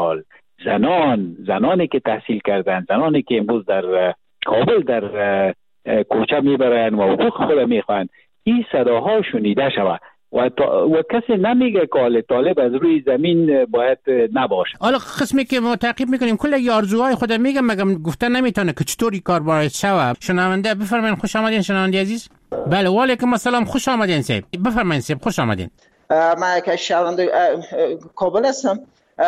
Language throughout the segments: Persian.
سال زنانی که تحصیل کردن، زنانی که امروز در کابل در کوچه میبرن و حقوق خود میخوان، این صداها شنیده شود و کسی نمیگه که طالب از روی زمین باید نباشه. حالا قسمی که ما تعقیب میکنیم کل آرزوهای خود میگم مگم گفتن نمیتونه که چطوری کار باید شود. شنونده بفرمایید. خوش آمدین شنونده عزیز. بله و علیکم السلام. خوش آمدین صاحب. بفرمایید صاحب. خوش آمدین. من که شنونده کابل هستم.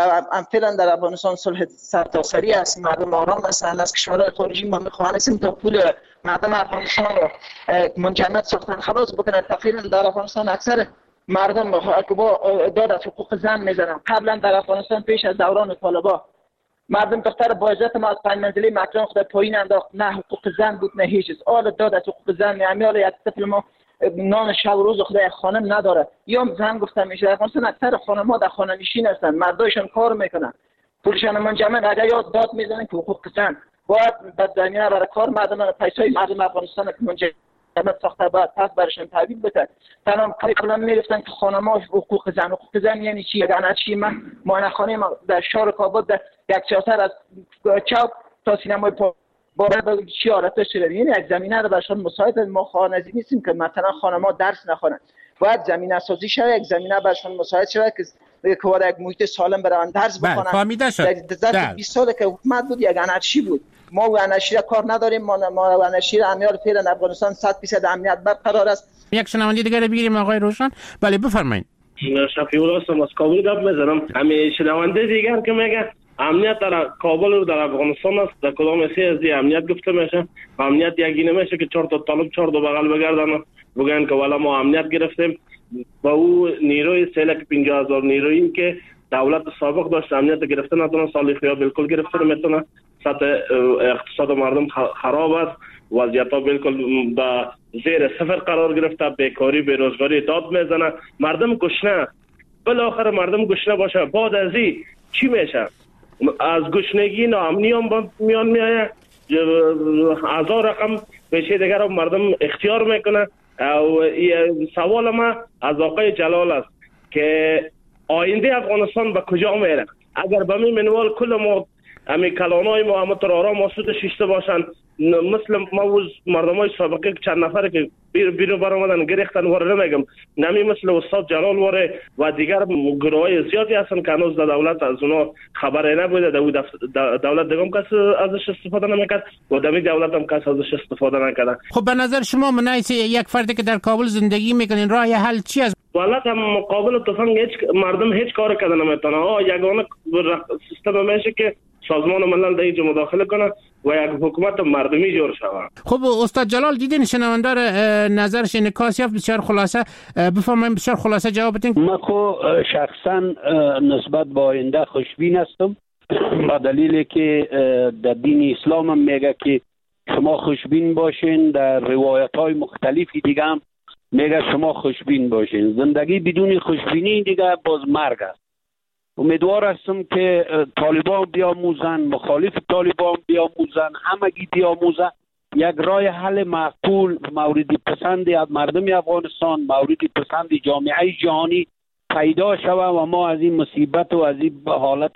فعلا در افغانستان صلح سرتاسری است، مردم آرام هستند. از کشورهای خارجی ما میخواهیم تا پول مردم افغانستان را منجمد ساختن خلاص بکنن. تقریبا در افغانستان اکثر مردم با داد از حقوق زن میزنن. قبلا در افغانستان پیش از دوران طالبان مردم دختر با عزت ما از 5 منزله مکران خود پایین انداخت، نه حقوق زن بود نه هیچ چیز. آل داد از حقوق زن امیال یک طفل ما نان شب و روز خدا خانم نداره. یا زن گفتم میشه در افغانستان اکثر خانم‌ها در خانه نشین هستن، مردایشون کار میکنن، پولشون منجمد. اگر یاد داد میزنن که حقوق زن باید در دنیا برای کار مردم پیسای مردم افغانستان که منجمد ساخته بعد پس برشون تحویل بده. تمام کلا میرفتن که خانم‌ها حقوق زن یعنی چی؟ یعنی چی؟ من مانخانه ما در شهر کابل در یک چهار از چوک تا سینمای باید چی آرته شده. یعنی یک زمینه رو برشان مساعد ما خانزی نیستیم که مثلا خانم‌ها درس نخونن. باید زمینه سازی شده، یک زمینه برشان مساعد شده که کار یک محیط سالم برای درس بخونن. فهمیده شد. در 20 سال که حکومت بود یک انرژی بود. ما و انرژی کار نداریم. ما و انرژی امیال فعلا افغانستان 100% امنیت برقرار است. یک شنونده دیگه بگیریم آقای روشن. بله بفرمایید. شفیع الله هستم از کابل گپ میزنم. همین شنونده دیگر که میگه امنیت در کابل و در افغانستان است، در کدام سی از امنیت گفته میشه. امنیت یکی نمیشه که 4 تا طالب 4 دو بغل بگردن بگن که والا ما امنیت گرفتیم. با او نیروی 350,000 نیرویی که دولت سابق داشت امنیت گرفته نتونه، صالحی بالکل گرفته نمیتونه. سطح اقتصاد مردم خراب است، وضعیت ها بالکل به زیر صفر قرار گرفته، بیکاری بیروزگاری داد میزنه، مردم گشنه. بالاخره مردم گشنه باشه بعد از این چی میشه؟ از گشنگی ناامنی هم میان میایه، هزار رقم میشه دیگر مردم اختیار میکنه. و سوال ما از آقای جلال است که آینده افغانستان به کجا میره؟ اگر به این منوال کل ما همین کلانای ما هم ترارا ماسود شیشته باشن، مثل ما مردمای سابقه چند نفره که بیرون برآمدن گرفتن واره نمیگم، نمی مثل استاد جلال واره و دیگر گروهای زیادی هستن که هنوز دولت از اونا خبری نبوده. دولت دیگم کس ازش استفاده نمیکرد و دمی دولت هم کس ازش استفاده نکرد. خب به نظر شما منایس یک فردی که در کابل زندگی میکنین راه حل چی است؟ والله مقابل تفنگ مردم هیچ کار کردن نمیتونه. یگانه سیستم میشه که سازمان ملل در اینجا مداخله کنه و یک حکومت مردمی جور شود. خب استاد جلال دیدین شنوندار نظرش انعکاس یافت. بسیار خلاصه بفرمایید، بسیار خلاصه جواب بدین. من خو شخصا نسبت با آینده خوشبین هستم با دلیلی که در دین اسلام هم میگه که شما خوشبین باشین. در روایت های مختلفی دیگه هم میگه شما خوشبین باشین. زندگی بدون خوشبینی دیگه باز مرگ است. امیدوار هستم که طالبان بیاموزن، مخالف طالبان بیاموزن، همگی بیاموزن، یک راه حل معقول مورد پسند مردم افغانستان، مورد پسند جامعه جهانی پیدا شود و ما از این مصیبت و از این حالت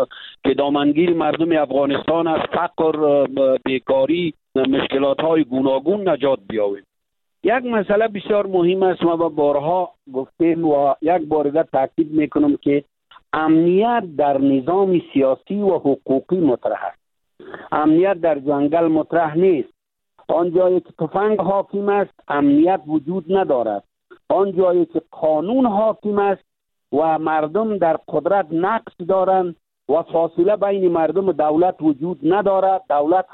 که دامنگیر مردم افغانستان از فقر، بیکاری، مشکلات های گوناگون نجات بیابیم. یک مسئله بسیار مهم است، ما بارها گفتیم و یک بار دیگر تاکید میکنم که امنیت در نظام سیاسی و حقوقی مطرح است. امنیت در جنگل مطرح نیست. آن جایی که تفنگ حاکم است امنیت وجود ندارد. آن جایی که قانون حاکم است و مردم در قدرت نقص دارند و فاصله بین مردم و دولت وجود ندارد، دولت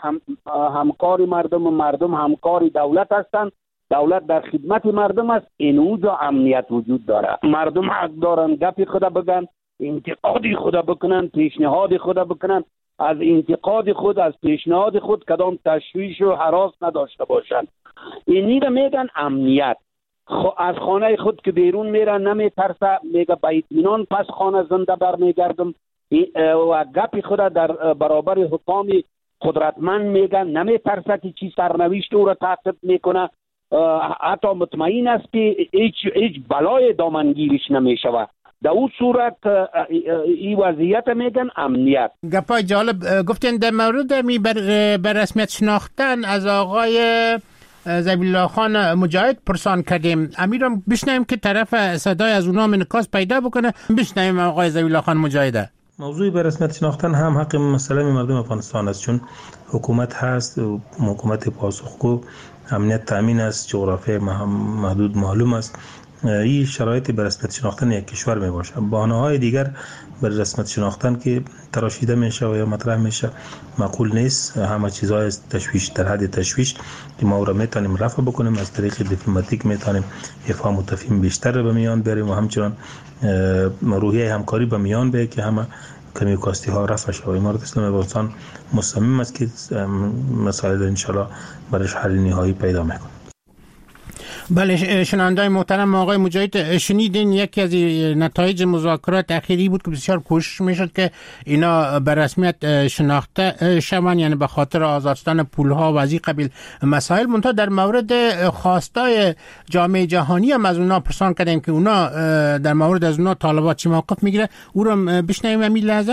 همکار مردم و مردم همکار دولت هستند، دولت در خدمت مردم است، اینجا امنیت وجود دارد. مردم حق دارند گپ خود بگن، انتقادی خود بکنن، پیشنهاد خود بکنن، از انتقاد خود، از پیشنهاد خود کدام تشویش و هراس نداشته باشند. اینی رو میگن امنیت. از خانه خود که بیرون میره نمیترسه، میگه به اطمینان پس خانه زنده برمیگردم و گپ خود در برابر حکام قدرتمند میگن، نمیترسه که چی سرنوشت او را تعقیب میکنه، حتی مطمئن است که هیچ بلای دامنگیرش نمیشود. در اون صورت این وضعیت میگن امنیت. گپای جالب گفتین در مورد بر رسمیت شناختن از آقای ذبیح الله خان مجاهد پرسان کردیم. امیرم بشنویم که طرف صدای از اونها منعکاس پیدا بکنه. بشنویم آقای ذبیح الله خان مجاهد. موضوع بر رسمیت شناختن هم حق مسئله مردم افغانستان است، چون حکومت هست، حکومت پاسخگو، امنیت تامین است، جغرافی محدود معلوم است. این شرایط بر رسمیت شناختن یک کشور می باشه. بهانه‌های دیگر بر رسمیت شناختن که تراشیده میشه و یا مطرح میشه معقول نیست. همه چیزهای تشویش در حد تشویش که ما را میتونیم رفع بکنیم، از طریق دیپلماتیک میتونیم افهام و تفهیم بیشتر به میان بیاریم و همچنان روحیه همکاری به میان بیاره که همه کمی کاستی ها رفع شود. امارت اسلامی افغانستان مصمم است که مسائل ان شاء الله برش حل نهایی پیدا میکنه. بله، شنونده‌های محترم، آقای مجاهد شنیدین یکی از نتایج مذاکرات اخیری بود که بسیار کوشش میشد که اینا به رسمیت شناخته شوند، یعنی به خاطر آزادستان پولها و از این قبیل مسائل. منتها در مورد خواستای جامعه جهانی هم از اونا پرسان کردیم که اونا در مورد از اونا طالبات چی موقف میگیره. او رو بشنویم همین لحظه.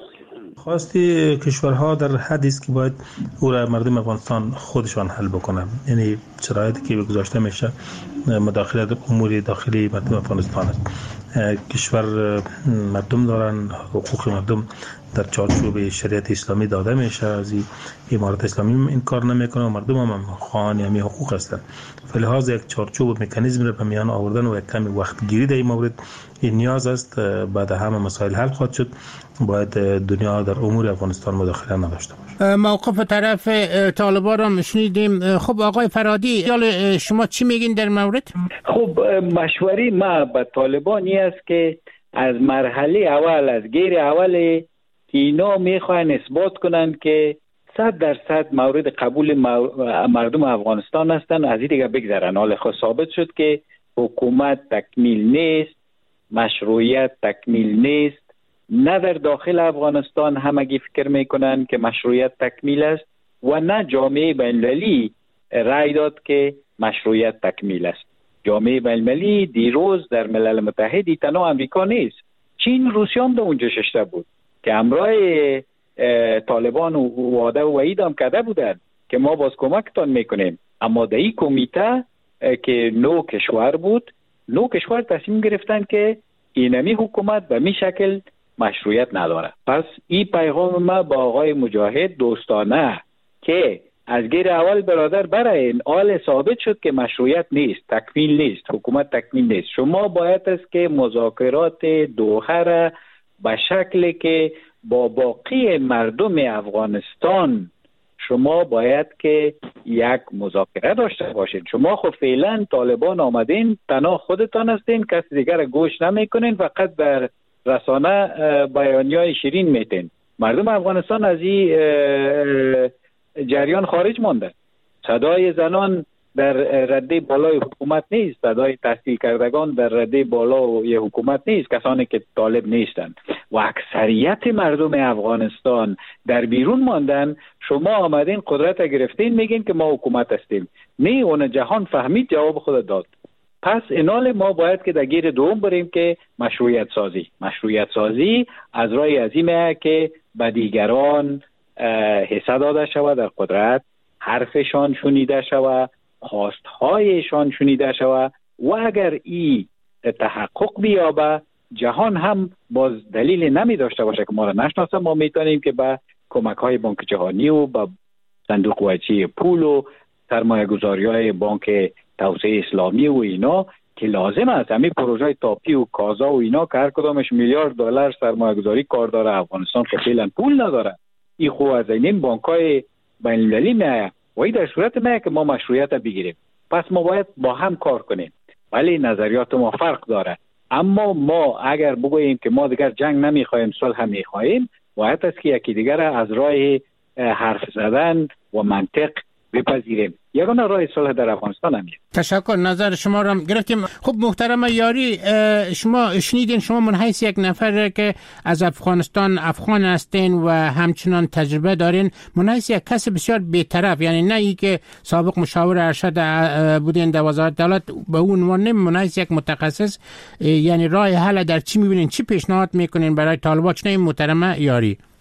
خواستی کشورها در حدی است که باید او را مردم افغانستان خودشان حل بکنن، یعنی شرایطی که گذاشته میشه مداخله در امور داخلی مردم افغانستان است. کشور مردم دارن، حقوق مردم در چارچوب شریعت اسلامی داده میشه. از امارت اسلامی این کار نمیکنه و مردم هم خواهان همین حقوق هستند. فلحاظ یک چارچوب و مکانیزم را به میان آوردن و یک کمی وقت گیری در این مورد این نیاز است. بعد همه مسائل حل خواهد شد. باید دنیا در امور افغانستان مداخله نداشته باشه. موقف طرف طالبان را شنیدیم. خب آقای فرهادی، شما چی میگین در مورد؟ خب مشوری ما به طالبانی است که از مرحله اول، از گیر اول اینا میخواین اثبات کنند که 100% مورد قبول مردم افغانستان هستند، از این دیگه بگذرن. حال خود ثابت شد که حکومت تکمیل نیست، مشروعیت تکمیل نیست. نه در داخل افغانستان همگی فکر میکنن که مشروعیت تکمیل است و نه جامعه بین‌المللی رأی داد که مشروعیت تکمیل است. جامعه بین‌المللی دیروز در ملل متحد تنها امریکا نیست، چین، روسیه هم در اونجا ششته بود که همراه طالبان و وعده و وعید هم کرده بودند که ما باز کمکتان میکنیم. اما در این کمیته که 9 کشور بود، 9 کشور تصمیم گرفتن که اینمی حکومت به می شکل مشروعیت نداره. پس این پیغام ما با آقای مجاهد دوستانه که از گیر اول برادر برای این حال ثابت شد که مشروعیت نیست، تکمیل نیست، حکومت تکمیل نیست. شما باید است که مذاکرات دوحه را به شکلی که با باقی مردم افغانستان شما باید که یک مذاکره داشته باشید. شما خب فعلا طالبان آمدین، تنها خودتان هستین، کسی دیگر گوش نمیکنین، فقط در رسانه بیانیه‌های شیرین میتین. مردم افغانستان از این جریان خارج مانده. صدای زنان در رده بالای حکومت نیست، صدای تحصیل کردگان در رده بالای حکومت نیست، کسانی که طالب نیستند و اکثریت مردم افغانستان در بیرون ماندن. شما آمدین قدرت گرفتین میگین که ما حکومت هستیم. نه، اون جهان فهمید، جواب خود داد. پس اینال ما باید که در گیر دوم بریم که مشروعیت سازی از رای عظیمه که به دیگران حصه داده شود در قدرت، حرفشان شنیده شود، خواستهایشان شنیده شود و اگر این تحقق بیابه جهان هم باز دلیل نمی داشته باشه که ما را نشناسه. ما میتونیم که به کمک های بانک جهانی و به صندوق وجهی پول و سرمایه گذاری های بانک توسعه اسلامی و اینا که لازم است، همین پروژه تاپی و کازا و اینا که هر کدامش میلیارد دلار سرمایه گذاری کار داره، افغانستان که فعلا پول نداره، این خو از این بانک های بین المللی میایه و این در صورت میایه که ما مشروعیت بگیریم. پس ما باید با هم کار کنیم. ولی نظریات ما فرق داره، اما ما اگر بگوییم که ما دیگر جنگ نمیخوایم، صلح میخوایم، باید است که یکی دیگر از راه حرف زدن و منطق بپذیریم. یگانه راه صلح در افغانستان همین. تشکر، نظر شما را گرفتیم. خب محترم یاری، شما شنیدین، شما من حیث یک نفر که از افغانستان افغان هستین و همچنان تجربه دارین، من حیث یک کس بسیار بی‌طرف، یعنی نه ای که سابق مشاور ارشد بودین در وزارت دولت، به اون عنوان من حیث یک متخصص، یعنی راه حل در چی میبینین، چی پیشنهاد میکنین برای طالبان؟ چنین محترم یاری.